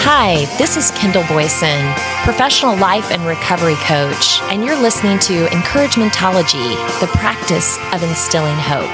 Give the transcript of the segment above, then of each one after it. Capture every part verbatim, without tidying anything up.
Hi, this is Kendall Boyson, professional life and recovery coach, and you're listening to Encouragementology, the practice of instilling hope.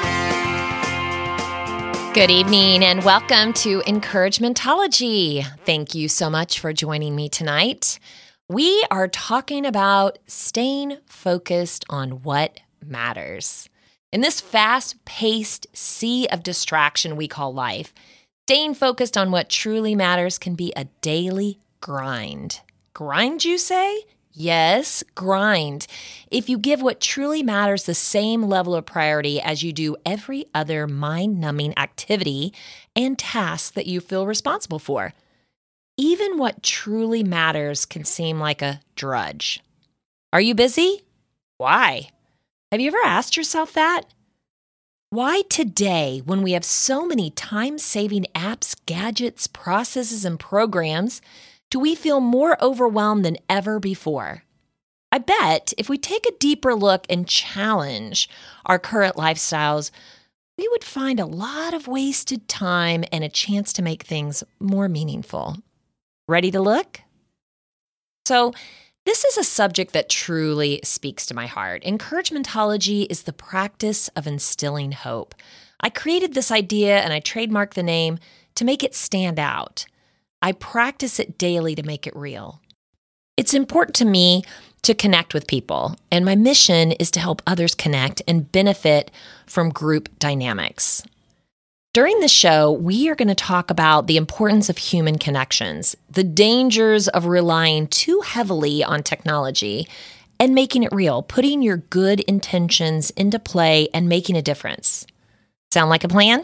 Good evening and welcome to Encouragementology. Thank you so much for joining me tonight. We are talking about staying focused on what matters. In this fast-paced sea of distraction we call life, staying focused on what truly matters can be a daily grind. Grind, you say? Yes, grind. If you give what truly matters the same level of priority as you do every other mind-numbing activity and task that you feel responsible for. Even what truly matters can seem like a drudge. Are you busy? Why? Have you ever asked yourself that? Why today, when we have so many time-saving apps, gadgets, processes, and programs, do we feel more overwhelmed than ever before? I bet if we take a deeper look and challenge our current lifestyles, we would find a lot of wasted time and a chance to make things more meaningful. Ready to look? So, this is a subject that truly speaks to my heart. Encouragementology is the practice of instilling hope. I created this idea and I trademarked the name to make it stand out. I practice it daily to make it real. It's important to me to connect with people, and my mission is to help others connect and benefit from group dynamics. During the show, we are going to talk about the importance of human connections, the dangers of relying too heavily on technology, and making it real, putting your good intentions into play and making a difference. Sound like a plan?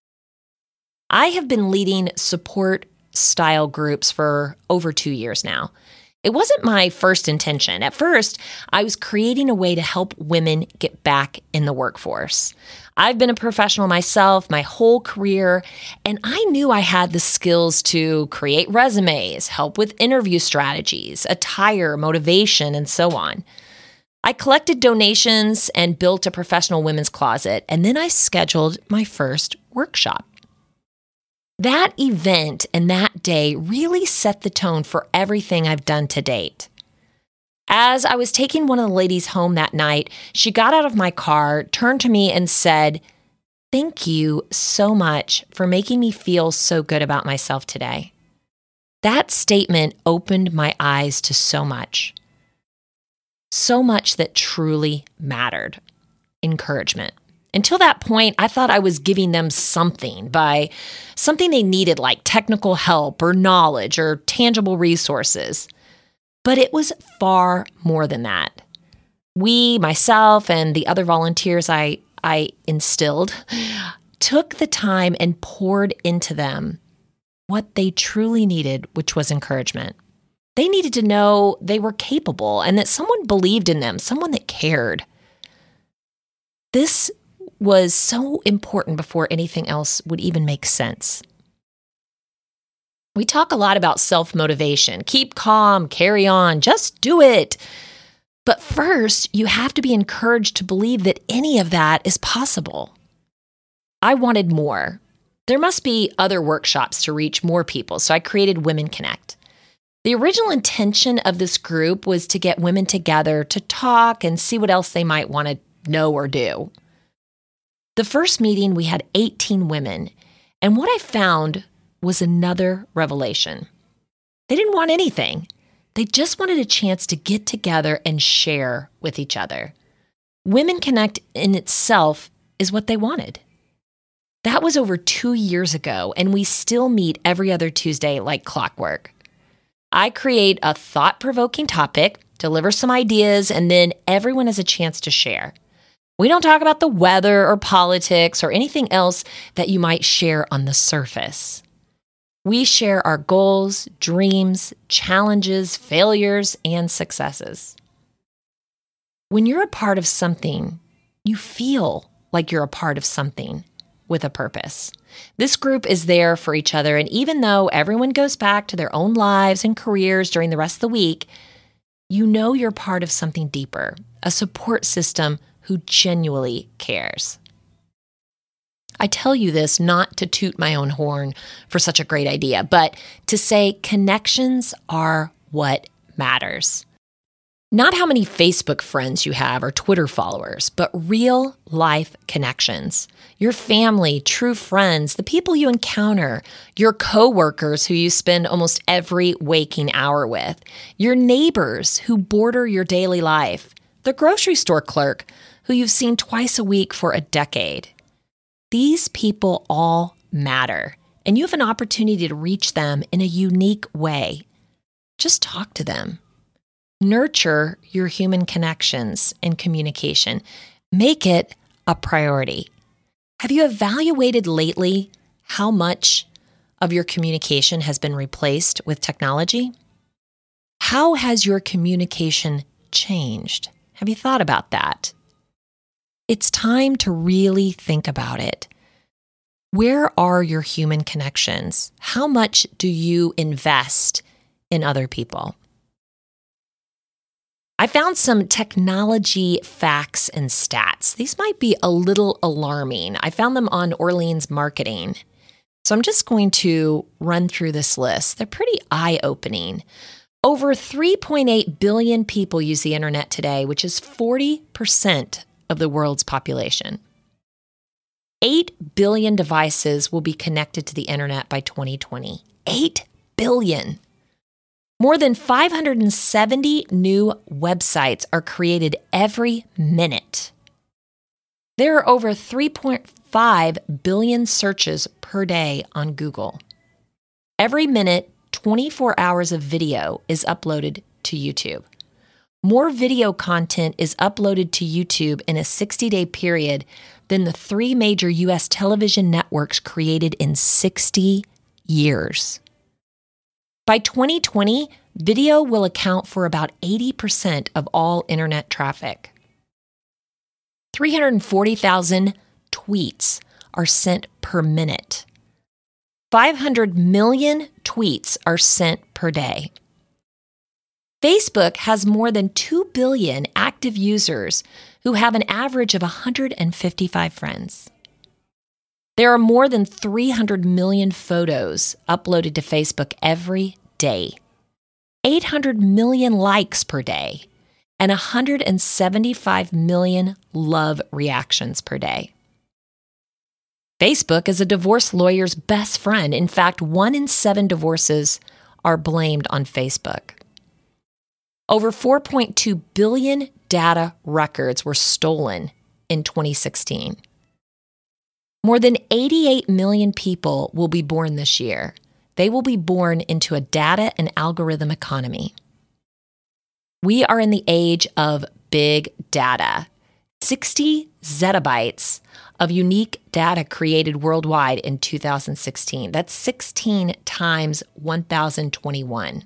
I have been leading support style groups for over two years now. It wasn't my first intention. At first, I was creating a way to help women get back in the workforce. I've been a professional myself my whole career, and I knew I had the skills to create resumes, help with interview strategies, attire, motivation, and so on. I collected donations and built a professional women's closet, and then I scheduled my first workshop. That event and that day really set the tone for everything I've done to date. As I was taking one of the ladies home that night, she got out of my car, turned to me and said, "Thank you so much for making me feel so good about myself today." That statement opened my eyes to so much. So much that truly mattered. Encouragement. Until that point, I thought I was giving them something by something they needed, like technical help or knowledge or tangible resources. But it was far more than that. We, myself, and the other volunteers I, I instilled, took the time and poured into them what they truly needed, which was encouragement. They needed to know they were capable and that someone believed in them, someone that cared. This was so important before anything else would even make sense. We talk a lot about self-motivation. Keep calm, carry on, just do it. But first, you have to be encouraged to believe that any of that is possible. I wanted more. There must be other workshops to reach more people, so I created Women Connect. The original intention of this group was to get women together to talk and see what else they might want to know or do. The first meeting, we had eighteen women, and what I found was another revelation. They didn't want anything. They just wanted a chance to get together and share with each other. Women Connect in itself is what they wanted. That was over two years ago, and we still meet every other Tuesday like clockwork. I create a thought-provoking topic, deliver some ideas, and then everyone has a chance to share. We don't talk about the weather or politics or anything else that you might share on the surface. We share our goals, dreams, challenges, failures, and successes. When you're a part of something, you feel like you're a part of something with a purpose. This group is there for each other, and even though everyone goes back to their own lives and careers during the rest of the week, you know you're part of something deeper, a support system who genuinely cares. I tell you this not to toot my own horn for such a great idea, but to say connections are what matters. Not how many Facebook friends you have or Twitter followers, but real life connections. Your family, true friends, the people you encounter, your coworkers who you spend almost every waking hour with, your neighbors who border your daily life, the grocery store clerk who you've seen twice a week for a decade. These people all matter, and you have an opportunity to reach them in a unique way. Just talk to them. Nurture your human connections and communication. Make it a priority. Have you evaluated lately how much of your communication has been replaced with technology? How has your communication changed? Have you thought about that? It's time to really think about it. Where are your human connections? How much do you invest in other people? I found some technology facts and stats. These might be a little alarming. I found them on Orleans Marketing. So I'm just going to run through this list. They're pretty eye-opening. Over three point eight billion people use the internet today, which is forty percent of the world's population. eight billion devices will be connected to the internet by twenty twenty. eight billion. More than five hundred seventy new websites are created every minute. There are over three point five billion searches per day on Google. Every minute, twenty-four hours of video is uploaded to YouTube. More video content is uploaded to YouTube in a sixty-day period than the three major U S television networks created in sixty years. By twenty twenty, video will account for about eighty percent of all internet traffic. three hundred forty thousand tweets are sent per minute. five hundred million tweets are sent per day. Facebook has more than two billion active users who have an average of one hundred fifty-five friends. There are more than three hundred million photos uploaded to Facebook every day, eight hundred million likes per day, and one hundred seventy-five million love reactions per day. Facebook is a divorce lawyer's best friend. In fact, one in seven divorces are blamed on Facebook. Over four point two billion data records were stolen in twenty sixteen. More than eighty-eight million people will be born this year. They will be born into a data and algorithm economy. We are in the age of big data. sixty zettabytes of unique data created worldwide in two thousand sixteen. That's sixteen times one thousand twenty-one.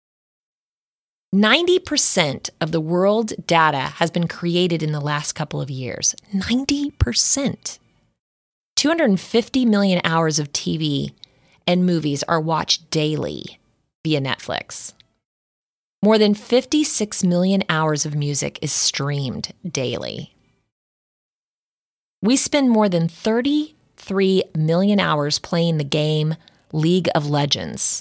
ninety percent of the world data has been created in the last couple of years. ninety percent. two hundred fifty million hours of T V and movies are watched daily via Netflix. More than fifty-six million hours of music is streamed daily. We spend more than thirty-three million hours playing the game League of Legends.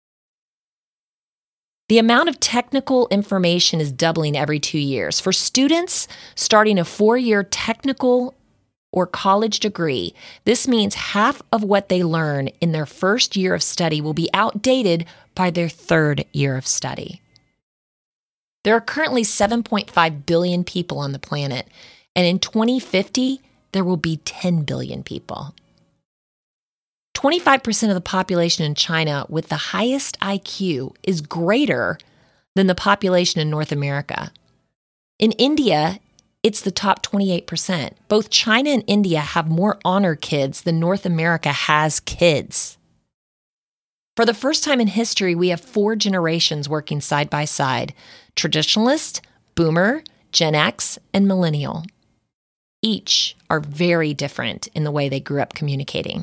The amount of technical information is doubling every two years. For students starting a four-year technical or college degree, this means half of what they learn in their first year of study will be outdated by their third year of study. There are currently seven point five billion people on the planet, and in twenty fifty, there will be ten billion people. twenty-five percent of the population in China with the highest I Q is greater than the population in North America. In India, it's the top twenty-eight percent. Both China and India have more honor kids than North America has kids. For the first time in history, we have four generations working side by side: traditionalist, boomer, Gen X, and millennial. Each are very different in the way they grew up communicating.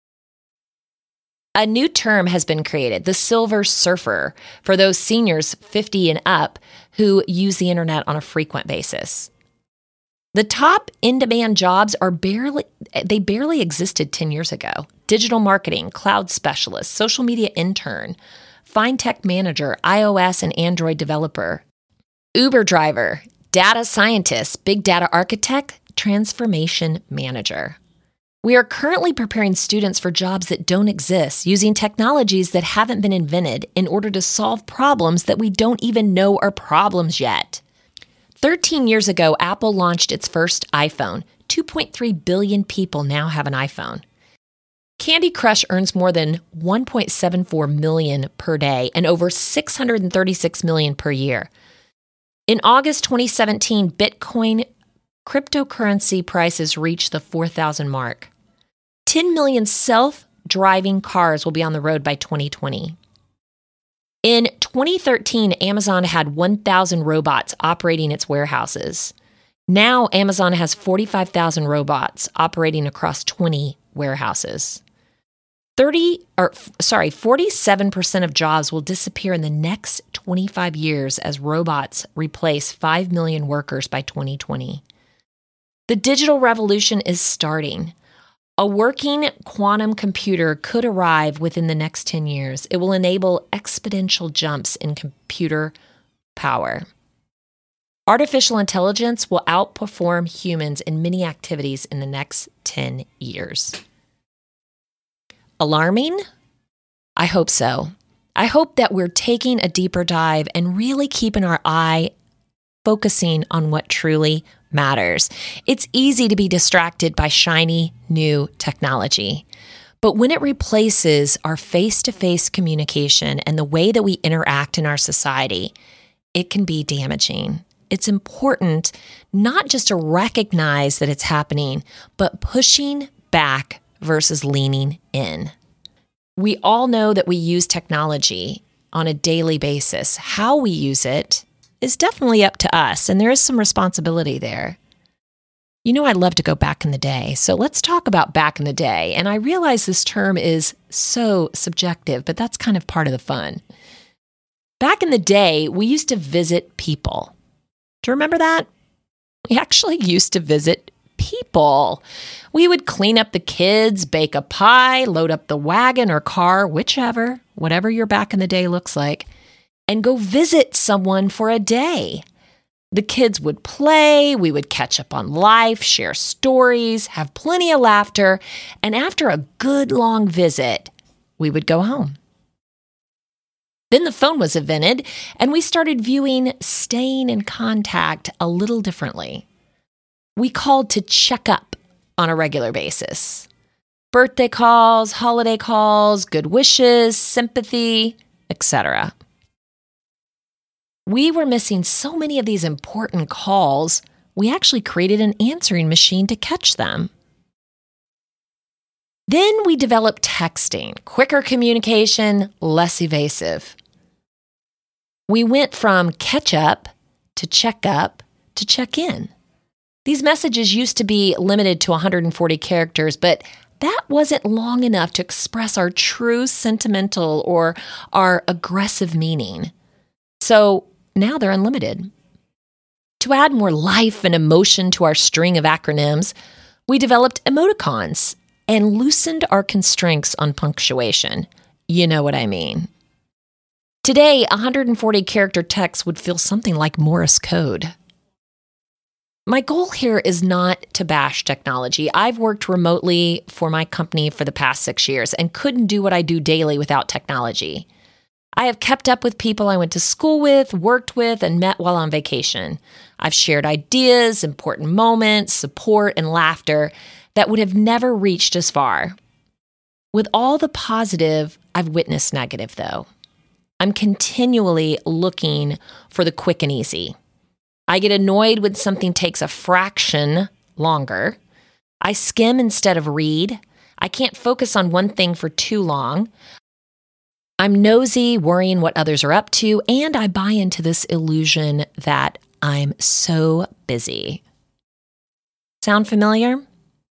A new term has been created, the Silver Surfer, for those seniors fifty and up who use the internet on a frequent basis. The top in-demand jobs are barely, they barely existed ten years ago. Digital marketing, cloud specialist, social media intern, fine tech manager, iOS and Android developer, Uber driver, data scientist, big data architect, transformation manager. We are currently preparing students for jobs that don't exist, using technologies that haven't been invented in order to solve problems that we don't even know are problems yet. thirteen years ago, Apple launched its first iPhone. two point three billion people now have an iPhone. Candy Crush earns more than one point seven four million per day and over six hundred thirty-six million per year. In August twenty seventeen, Bitcoin cryptocurrency prices reached the four thousand mark. ten million self-driving cars will be on the road by twenty twenty. In twenty thirteen, Amazon had one thousand robots operating its warehouses. Now, Amazon has forty-five thousand robots operating across twenty warehouses. thirty or sorry, forty-seven percent of jobs will disappear in the next twenty-five years as robots replace five million workers by twenty twenty. The digital revolution is starting. A working quantum computer could arrive within the next ten years. It will enable exponential jumps in computer power. Artificial intelligence will outperform humans in many activities in the next ten years. Alarming? I hope so. I hope that we're taking a deeper dive and really keeping our eye focusing on what truly matters. It's easy to be distracted by shiny new technology. But when it replaces our face-to-face communication and the way that we interact in our society, it can be damaging. It's important not just to recognize that it's happening, but pushing back versus leaning in. We all know that we use technology on a daily basis. How we use it is definitely up to us, and there is some responsibility there. You know, I love to go back in the day, so let's talk about back in the day. And I realize this term is so subjective, but that's kind of part of the fun. Back in the day, we used to visit people. Do you remember that? We actually used to visit people. We would clean up the kids, bake a pie, load up the wagon or car, whichever, whatever your back in the day looks like, and go visit someone for a day. The kids would play, we would catch up on life, share stories, have plenty of laughter, and after a good long visit, we would go home. Then the phone was invented, and we started viewing staying in contact a little differently. We called to check up on a regular basis. Birthday calls, holiday calls, good wishes, sympathy, et cetera. We were missing so many of these important calls, we actually created an answering machine to catch them. Then we developed texting, quicker communication, less evasive. We went from catch up to check up to check in. These messages used to be limited to one hundred forty characters, but that wasn't long enough to express our true sentimental or our aggressive meaning. So now they're unlimited. To add more life and emotion to our string of acronyms, we developed emoticons and loosened our constraints on punctuation. You know what I mean. Today, one hundred forty character text would feel something like Morse code. My goal here is not to bash technology. I've worked remotely for my company for the past six years and couldn't do what I do daily without technology. I have kept up with people I went to school with, worked with, and met while on vacation. I've shared ideas, important moments, support, and laughter that would have never reached as far. With all the positive, I've witnessed negative, though. I'm continually looking for the quick and easy. I get annoyed when something takes a fraction longer. I skim instead of read. I can't focus on one thing for too long. I'm nosy, worrying what others are up to, and I buy into this illusion that I'm so busy. Sound familiar?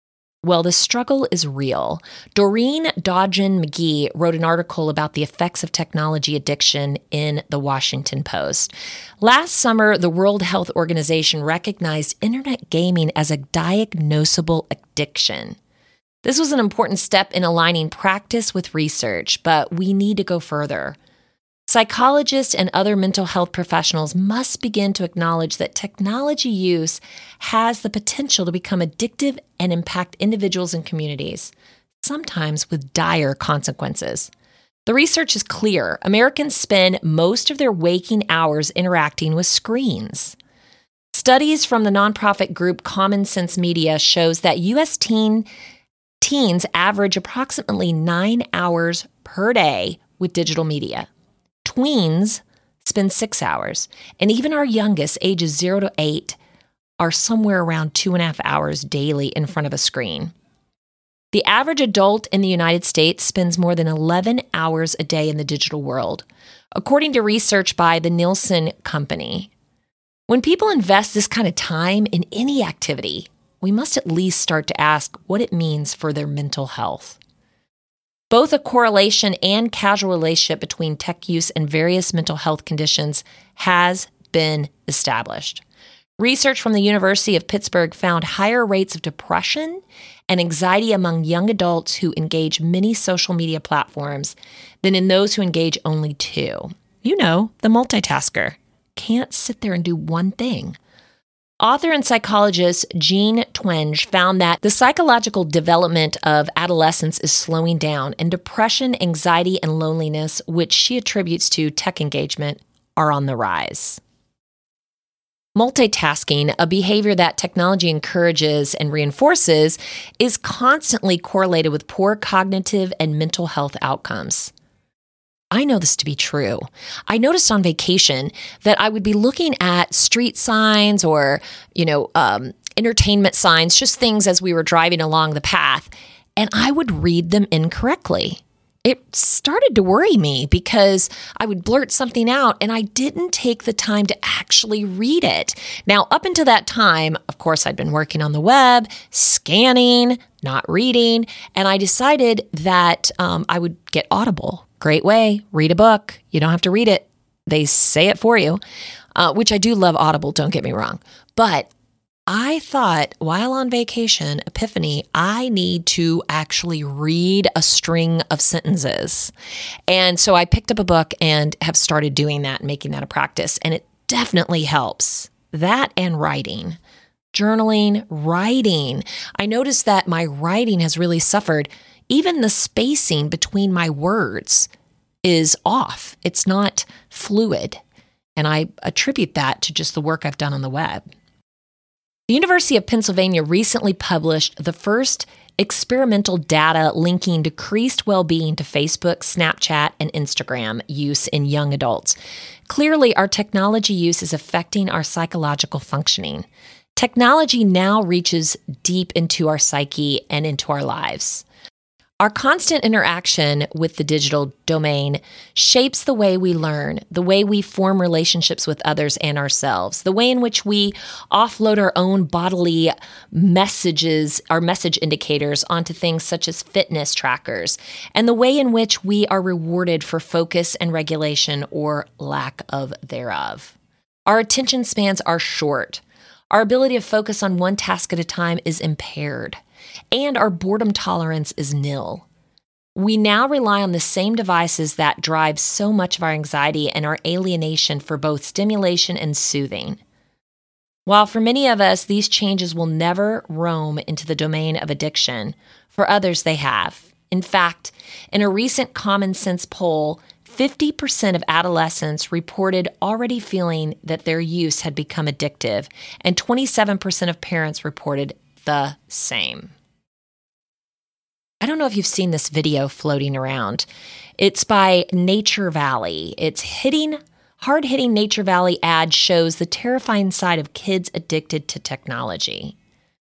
Well, the struggle is real. Doreen Dodgen-McGee wrote an article about the effects of technology addiction in the Washington Post. Last summer, the World Health Organization recognized internet gaming as a diagnosable addiction. This was an important step in aligning practice with research, but we need to go further. Psychologists and other mental health professionals must begin to acknowledge that technology use has the potential to become addictive and impact individuals and communities, sometimes with dire consequences. The research is clear. Americans spend most of their waking hours interacting with screens. Studies from the nonprofit group Common Sense Media shows that U S teen, teens average approximately nine hours per day with digital media. Tweens spend six hours, and even our youngest, ages zero to eight, are somewhere around two and a half hours daily in front of a screen. The average adult in the United States spends more than eleven hours a day in the digital world, according to research by the Nielsen Company. When people invest this kind of time in any activity, we must at least start to ask what it means for their mental health. Both a correlation and causal relationship between tech use and various mental health conditions has been established. Research from the University of Pittsburgh found higher rates of depression and anxiety among young adults who engage many social media platforms than in those who engage only two. You know, the multitasker. Can't sit there and do one thing. Author and psychologist Jean Twenge found that the psychological development of adolescence is slowing down, and depression, anxiety, and loneliness, which she attributes to tech engagement, are on the rise. Multitasking, a behavior that technology encourages and reinforces, is constantly correlated with poor cognitive and mental health outcomes. I know this to be true. I noticed on vacation that I would be looking at street signs or, you know, um, entertainment signs, just things as we were driving along the path, and I would read them incorrectly. It started to worry me because I would blurt something out and I didn't take the time to actually read it. Now, up until that time, of course, I'd been working on the web, scanning, not reading, and I decided that um, I would get Audible. Great way. Read a book. You don't have to read it. They say it for you, uh, which I do love Audible, don't get me wrong. But I thought while on vacation, epiphany, I need to actually read a string of sentences. And so I picked up a book and have started doing that and making that a practice. And it definitely helps. That and writing. Journaling, writing. I noticed that my writing has really suffered. Even the spacing between my words is off. It's not fluid. And I attribute that to just the work I've done on the web. The University of Pennsylvania recently published the first experimental data linking decreased well-being to Facebook, Snapchat, and Instagram use in young adults. Clearly, our technology use is affecting our psychological functioning. Technology now reaches deep into our psyche and into our lives. Our constant interaction with the digital domain shapes the way we learn, the way we form relationships with others and ourselves, the way in which we offload our own bodily messages, our message indicators onto things such as fitness trackers, and the way in which we are rewarded for focus and regulation or lack of thereof. Our attention spans are short. Our ability to focus on one task at a time is impaired. And our boredom tolerance is nil. We now rely on the same devices that drive so much of our anxiety and our alienation for both stimulation and soothing. While for many of us, these changes will never roam into the domain of addiction, for others they have. In fact, in a recent Common Sense poll, fifty percent of adolescents reported already feeling that their use had become addictive, and twenty-seven percent of parents reported the same. I don't know if you've seen this video floating around. It's by Nature Valley. It's hitting, hard-hitting Nature Valley ad shows the terrifying side of kids addicted to technology.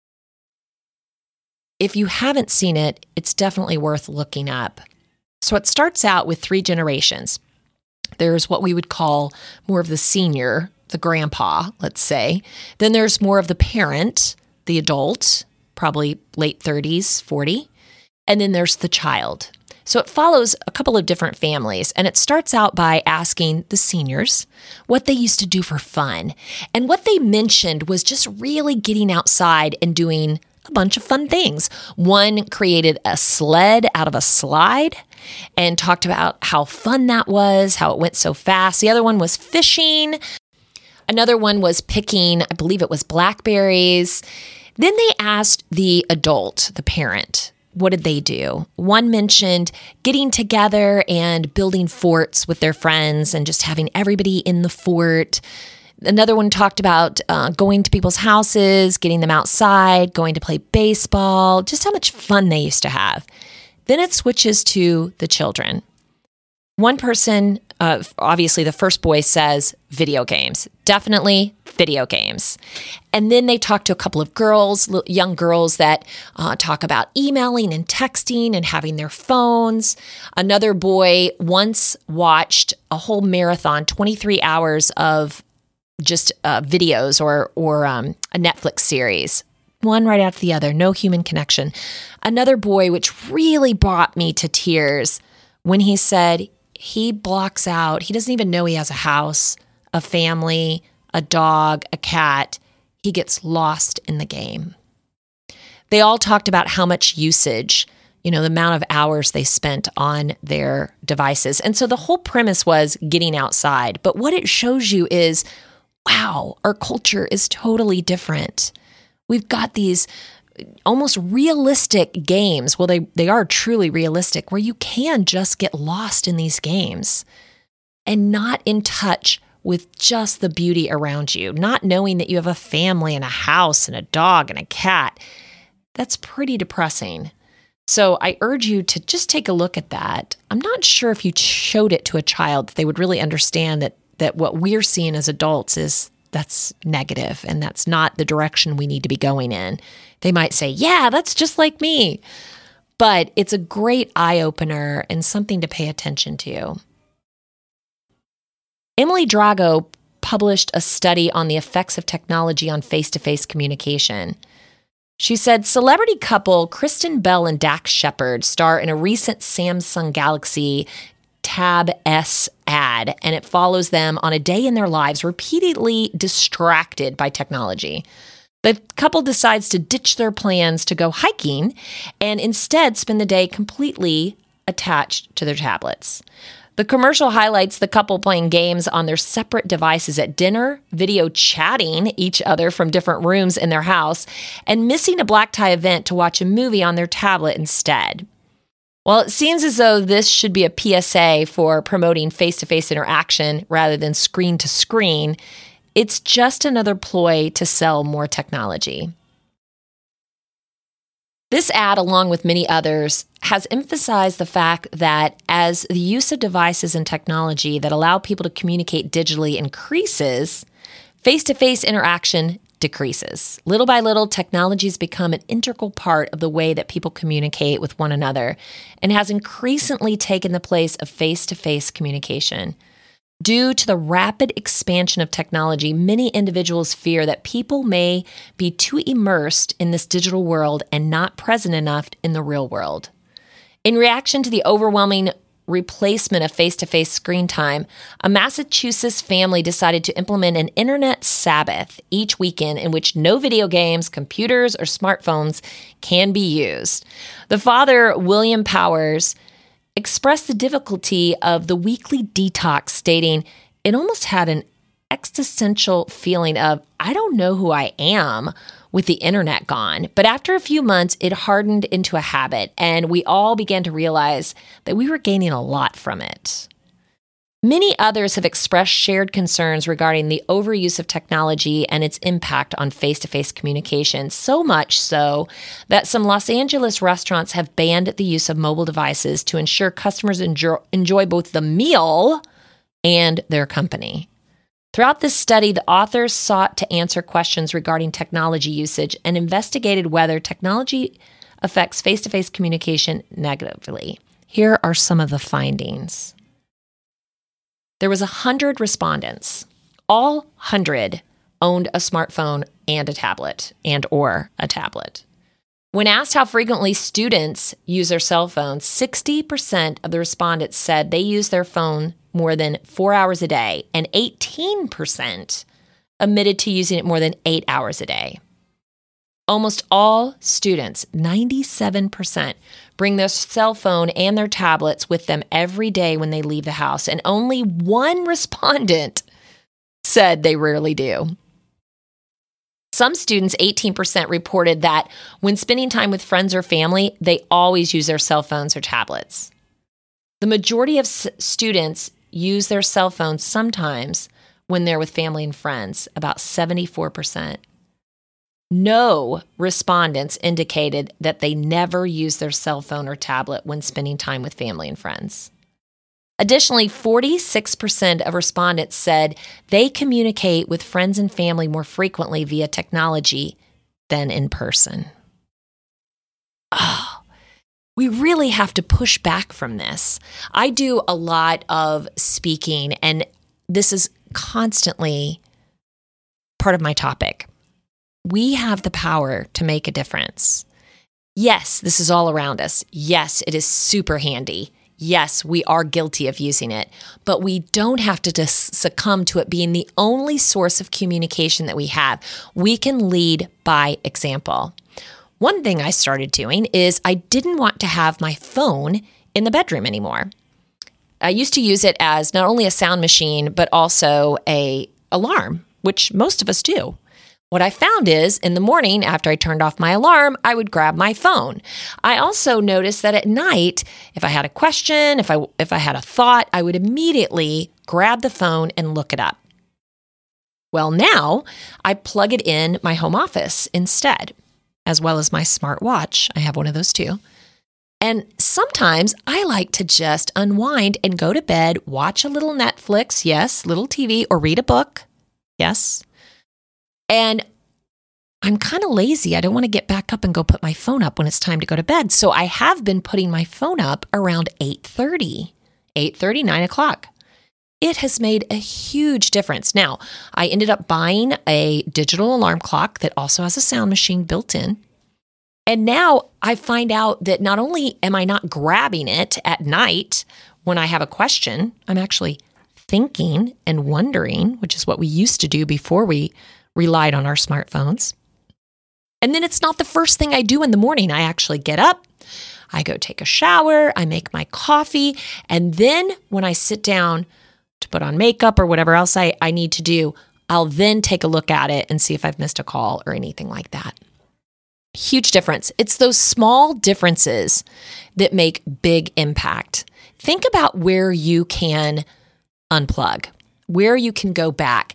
If you haven't seen it, it's definitely worth looking up. So it starts out with three generations. There's what we would call more of the senior, the grandpa, let's say. Then there's more of the parent, the adult, probably late thirties, forty. And then there's the child. So it follows a couple of different families, and it starts out by asking the seniors what they used to do for fun. And what they mentioned was just really getting outside and doing a bunch of fun things. One created a sled out of a slide and talked about how fun that was, how it went so fast. The other one was fishing. Another one was picking, I believe it was blackberries. Then they asked the adult, the parent, what did they do? One mentioned getting together and building forts with their friends and just having everybody in the fort. Another one talked about uh, going to people's houses, getting them outside, going to play baseball, just how much fun they used to have. Then it switches to the children. One person, uh, obviously the first boy, says video games. Definitely video games. And then they talk to a couple of girls, young girls that uh, talk about emailing and texting and having their phones. Another boy once watched a whole marathon, twenty-three hours of just uh, videos or, or um, a Netflix series. One right after the other, no human connection. Another boy, which really brought me to tears when he said, he blocks out, he doesn't even know he has a house, a family, a dog, a cat. He gets lost in the game. They all talked about how much usage, you know, the amount of hours they spent on their devices. And so the whole premise was getting outside. But what it shows you is, wow, our culture is totally different. We've got these almost realistic games. Well, they, they are truly realistic, where you can just get lost in these games and not in touch with just the beauty around you, not knowing that you have a family and a house and a dog and a cat. That's pretty depressing. So I urge you to just take a look at that. I'm not sure if you showed it to a child that they would really understand that that what we're seeing as adults is that's negative and that's not the direction we need to be going in. They might say, yeah, that's just like me. But it's a great eye-opener and something to pay attention to. Emily Drago published a study on the effects of technology on face-to-face communication. She said, celebrity couple Kristen Bell and Dax Shepard star in a recent Samsung Galaxy Tab S ad, and it follows them on a day in their lives repeatedly distracted by technology. The couple decides to ditch their plans to go hiking and instead spend the day completely attached to their tablets. The commercial highlights the couple playing games on their separate devices at dinner, video chatting each other from different rooms in their house, and missing a black tie event to watch a movie on their tablet instead. While it seems as though this should be a P S A for promoting face-to-face interaction rather than screen-to-screen, it's just another ploy to sell more technology. This ad, along with many others, has emphasized the fact that as the use of devices and technology that allow people to communicate digitally increases, face-to-face interaction decreases. Little by little, technology has become an integral part of the way that people communicate with one another and has increasingly taken the place of face-to-face communication. Due to the rapid expansion of technology, many individuals fear that people may be too immersed in this digital world and not present enough in the real world. In reaction to the overwhelming replacement of face-to-face screen time, a Massachusetts family decided to implement an internet Sabbath each weekend in which no video games, computers, or smartphones can be used. The father, William Powers, expressed the difficulty of the weekly detox, stating, it almost had an existential feeling of, I don't know who I am with the internet gone. But after a few months, it hardened into a habit, and we all began to realize that we were gaining a lot from it. Many others have expressed shared concerns regarding the overuse of technology and its impact on face-to-face communication, so much so that some Los Angeles restaurants have banned the use of mobile devices to ensure customers enjoy, enjoy both the meal and their company. Throughout this study, the authors sought to answer questions regarding technology usage and investigated whether technology affects face-to-face communication negatively. Here are some of the findings. There was one hundred respondents. All one hundred owned a smartphone and a tablet, and or a tablet. When asked how frequently students use their cell phones, sixty percent of the respondents said they use their phone more than four hours a day, and eighteen percent admitted to using it more than eight hours a day. Almost all students, ninety-seven percent, bring their cell phone and their tablets with them every day when they leave the house, and only one respondent said they rarely do. Some students, eighteen percent, reported that when spending time with friends or family, they always use their cell phones or tablets. The majority of s- students use their cell phones sometimes when they're with family and friends, about seventy-four percent. No respondents indicated that they never use their cell phone or tablet when spending time with family and friends. Additionally, forty-six percent of respondents said they communicate with friends and family more frequently via technology than in person. Oh, we really have to push back from this. I do a lot of speaking, and this is constantly part of my topic. We have the power to make a difference. Yes, this is all around us. Yes, it is super handy. Yes, we are guilty of using it, but we don't have to just succumb to it being the only source of communication that we have. We can lead by example. One thing I started doing is I didn't want to have my phone in the bedroom anymore. I used to use it as not only a sound machine, but also a alarm, which most of us do. What I found is in the morning, after I turned off my alarm, I would grab my phone. I also noticed that at night, if I had a question, if I if I had a thought, I would immediately grab the phone and look it up. Well, now I plug it in my home office instead, as well as my smartwatch. I have one of those too. And sometimes I like to just unwind and go to bed, watch a little Netflix, yes, little T V, or read a book, yes. And I'm kind of lazy. I don't want to get back up and go put my phone up when it's time to go to bed. So I have been putting my phone up around eight thirty, eight thirty, nine o'clock. It has made a huge difference. Now, I ended up buying a digital alarm clock that also has a sound machine built in. And now I find out that not only am I not grabbing it at night when I have a question, I'm actually thinking and wondering, which is what we used to do before we relied on our smartphones. And then it's not the first thing I do in the morning. I actually get up, I go take a shower, I make my coffee, and then when I sit down to put on makeup or whatever else I, I need to do, I'll then take a look at it and see if I've missed a call or anything like that. Huge difference. It's those small differences that make big impact. Think about where you can unplug, where you can go back.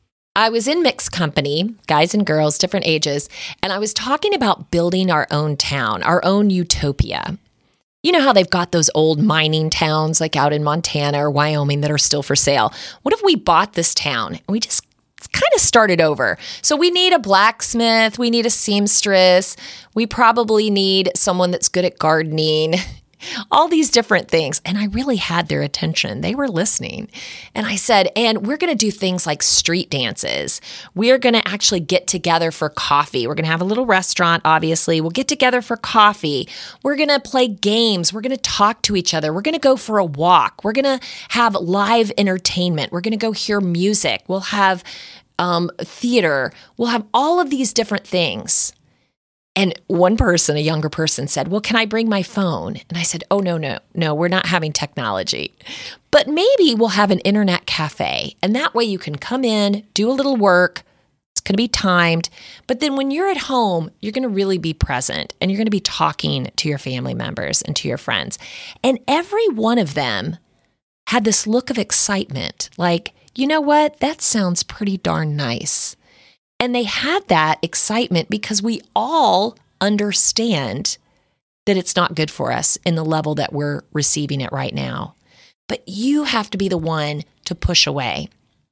I was in mixed company, guys and girls, different ages, and I was talking about building our own town, our own utopia. You know how they've got those old mining towns like out in Montana or Wyoming that are still for sale. What if we bought this town and we just kind of started over? So we need a blacksmith, we need a seamstress, we probably need someone that's good at gardening, all these different things. And I really had their attention. They were listening. And I said, and we're going to do things like street dances. We're going to actually get together for coffee. We're going to have a little restaurant, obviously. We'll get together for coffee. We're going to play games. We're going to talk to each other. We're going to go for a walk. We're going to have live entertainment. We're going to go hear music. We'll have um, theater. We'll have all of these different things. And one person, a younger person, said, well, can I bring my phone? And I said, oh, no, no, no, we're not having technology. But maybe we'll have an internet cafe. And that way you can come in, do a little work. It's going to be timed. But then when you're at home, you're going to really be present and you're going to be talking to your family members and to your friends. And every one of them had this look of excitement, like, you know what? That sounds pretty darn nice. And they had that excitement because we all understand that it's not good for us in the level that we're receiving it right now. But you have to be the one to push away.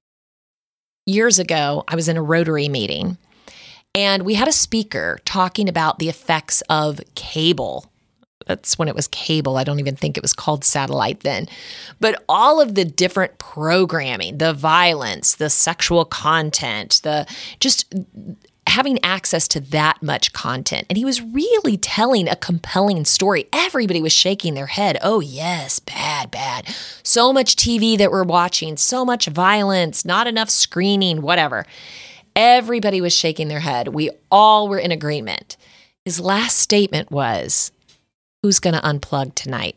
Years ago, I was in a Rotary meeting, and we had a speaker talking about the effects of cable. That's when it was cable. I don't even think it was called satellite then. But all of the different programming, the violence, the sexual content, the just having access to that much content. And he was really telling a compelling story. Everybody was shaking their head. Oh, yes, bad, bad. So much T V that we're watching, so much violence, not enough screening, whatever. Everybody was shaking their head. We all were in agreement. His last statement was, "Who's going to unplug tonight?"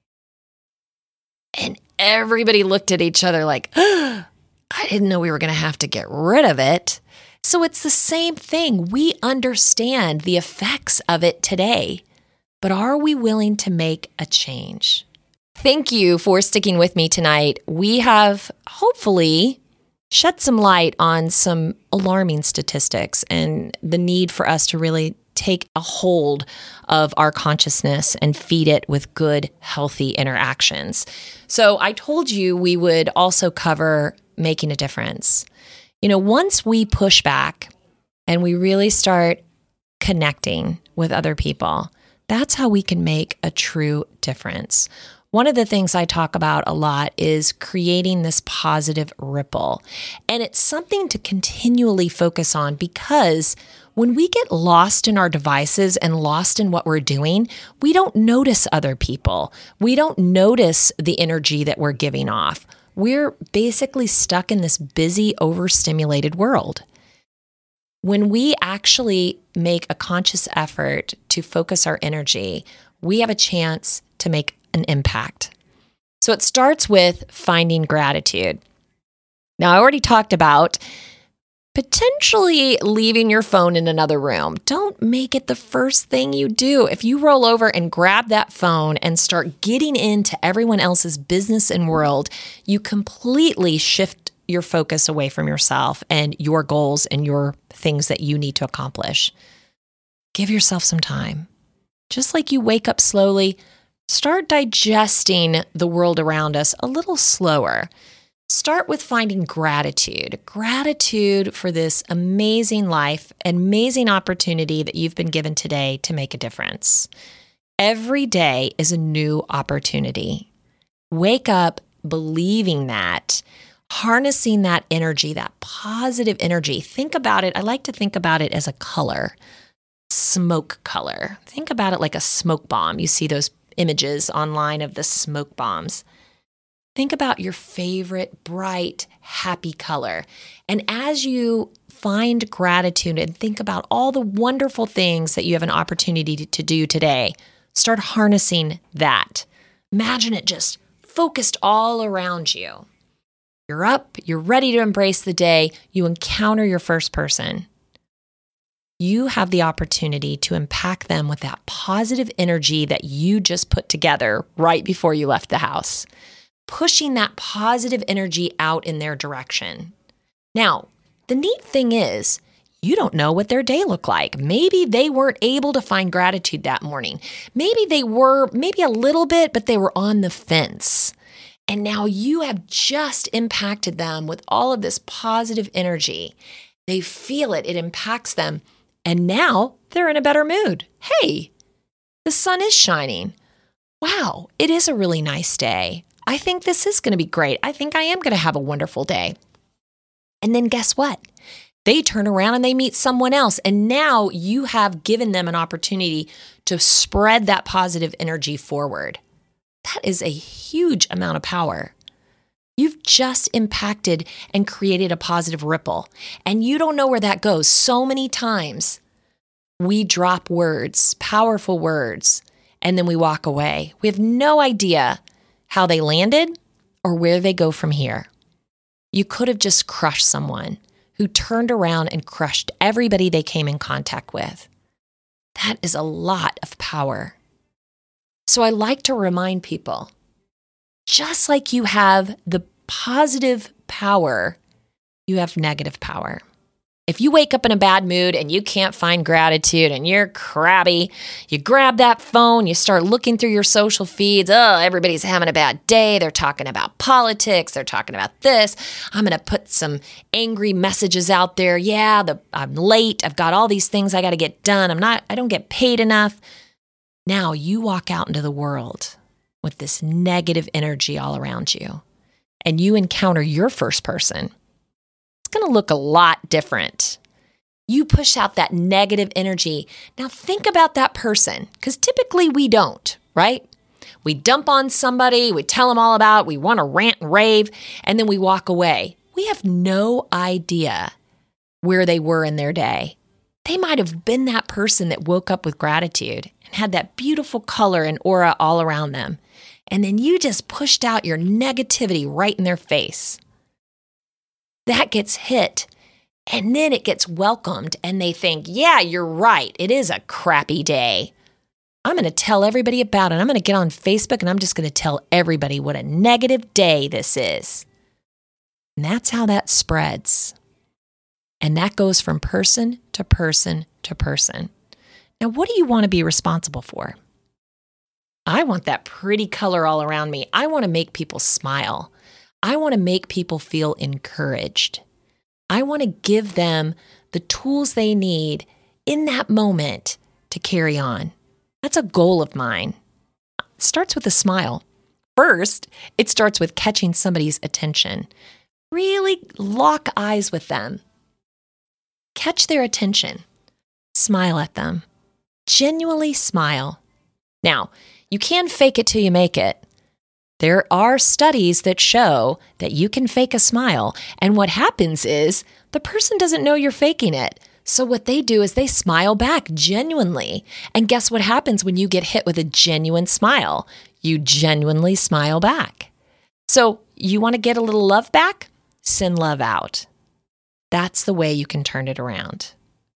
And everybody looked at each other like, oh, I didn't know we were going to have to get rid of it. So it's the same thing. We understand the effects of it today, but are we willing to make a change? Thank you for sticking with me tonight. We have hopefully shed some light on some alarming statistics and the need for us to really take a hold of our consciousness and feed it with good, healthy interactions. So I told you we would also cover making a difference. You know, once we push back and we really start connecting with other people, that's how we can make a true difference. One of the things I talk about a lot is creating this positive ripple. And it's something to continually focus on, because when we get lost in our devices and lost in what we're doing, we don't notice other people. We don't notice the energy that we're giving off. We're basically stuck in this busy, overstimulated world. When we actually make a conscious effort to focus our energy, we have a chance to make an impact. So it starts with finding gratitude. Now, I already talked about potentially leaving your phone in another room. Don't make it the first thing you do. If you roll over and grab that phone and start getting into everyone else's business and world, you completely shift your focus away from yourself and your goals and your things that you need to accomplish. Give yourself some time. Just like you wake up slowly, start digesting the world around us a little slower. Start with finding gratitude. Gratitude for this amazing life, amazing opportunity that you've been given today to make a difference. Every day is a new opportunity. Wake up believing that, harnessing that energy, that positive energy. Think about it. I like to think about it as a color, smoke color. Think about it like a smoke bomb. You see those images online of the smoke bombs. Think about your favorite, bright, happy color. And as you find gratitude and think about all the wonderful things that you have an opportunity to do today, start harnessing that. Imagine it just focused all around you. You're up, you're ready to embrace the day, you encounter your first person. You have the opportunity to impact them with that positive energy that you just put together right before you left the house, pushing that positive energy out in their direction. Now, the neat thing is, you don't know what their day looked like. Maybe they weren't able to find gratitude that morning. Maybe they were, maybe a little bit, but they were on the fence. And now you have just impacted them with all of this positive energy. They feel it, it impacts them. And now they're in a better mood. Hey, the sun is shining. Wow, it is a really nice day. I think this is going to be great. I think I am going to have a wonderful day. And then guess what? They turn around and they meet someone else. And now you have given them an opportunity to spread that positive energy forward. That is a huge amount of power. You've just impacted and created a positive ripple. And you don't know where that goes. So many times we drop words, powerful words, and then we walk away. We have no idea how they landed or where they go from here. You could have just crushed someone who turned around and crushed everybody they came in contact with. That is a lot of power. So I like to remind people, just like you have the positive power, you have negative power. If you wake up in a bad mood and you can't find gratitude and you're crabby, you grab that phone, you start looking through your social feeds. Oh, everybody's having a bad day. They're talking about politics. They're talking about this. I'm going to put some angry messages out there. Yeah, the, I'm late. I've got all these things I got to get done. I'm not, I don't get paid enough. Now you walk out into the world with this negative energy all around you and you encounter your first person. It's going to look a lot different. You push out that negative energy. Now think about that person, because typically we don't, right? We dump on somebody, we tell them all about it, we want to rant and rave, and then we walk away. We have no idea where they were in their day. They might have been that person that woke up with gratitude and had that beautiful color and aura all around them. And then you just pushed out your negativity right in their face. That gets hit, and then it gets welcomed, and they think, yeah, you're right. It is a crappy day. I'm going to tell everybody about it. I'm going to get on Facebook, and I'm just going to tell everybody what a negative day this is. And that's how that spreads. And that goes from person to person to person. Now, what do you want to be responsible for? I want that pretty color all around me. I want to make people smile. I want to make people feel encouraged. I want to give them the tools they need in that moment to carry on. That's a goal of mine. It starts with a smile. First, it starts with catching somebody's attention. Really lock eyes with them. Catch their attention. Smile at them. Genuinely smile. Now, you can fake it till you make it. There are studies that show that you can fake a smile, and what happens is the person doesn't know you're faking it. So what they do is they smile back genuinely. And guess what happens when you get hit with a genuine smile? You genuinely smile back. So you want to get a little love back? Send love out. That's the way you can turn it around.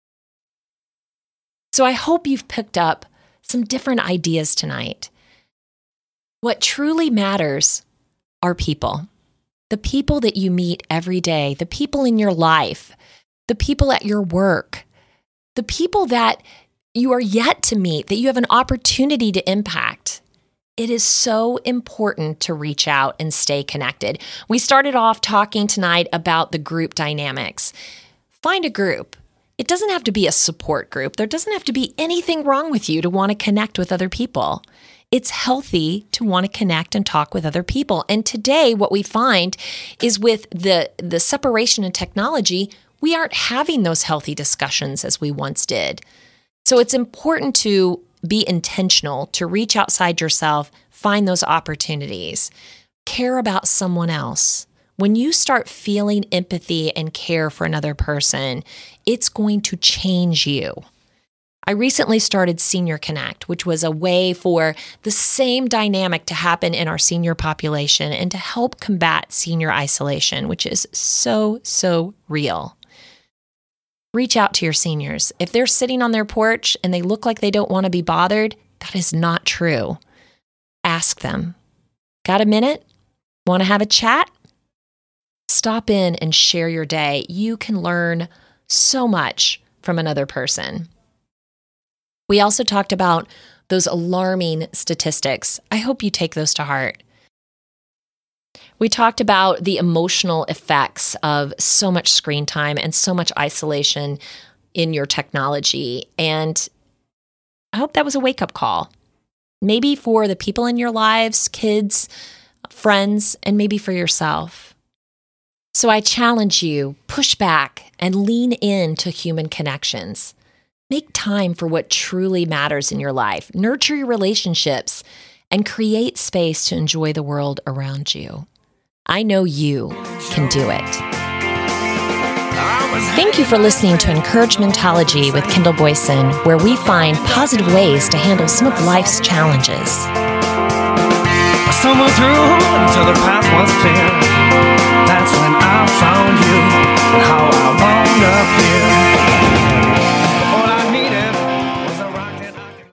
So I hope you've picked up some different ideas tonight. What truly matters are people. The people that you meet every day, the people in your life, the people at your work, the people that you are yet to meet, that you have an opportunity to impact. It is so important to reach out and stay connected. We started off talking tonight about the group dynamics. Find a group. It doesn't have to be a support group. There doesn't have to be anything wrong with you to want to connect with other people. It's healthy to want to connect and talk with other people. And today, what we find is with the, the separation in technology, we aren't having those healthy discussions as we once did. So it's important to be intentional, to reach outside yourself, find those opportunities, care about someone else. When you start feeling empathy and care for another person, it's going to change you. I recently started Senior Connect, which was a way for the same dynamic to happen in our senior population and to help combat senior isolation, which is so, so real. Reach out to your seniors. If they're sitting on their porch and they look like they don't want to be bothered, that is not true. Ask them, got a minute? Want to have a chat? Stop in and share your day. You can learn so much from another person. We also talked about those alarming statistics. I hope you take those to heart. We talked about the emotional effects of so much screen time and so much isolation in your technology. And I hope that was a wake-up call. Maybe for the people in your lives, kids, friends, and maybe for yourself. So I challenge you, push back and lean into human connections. Make time for what truly matters in your life. Nurture your relationships and create space to enjoy the world around you. I know you can do it. Thank you for listening to Encouragementology with Kendall Boyson, where we find positive ways to handle some of life's challenges. I stumbled through until the path was clear. That's when I found you and how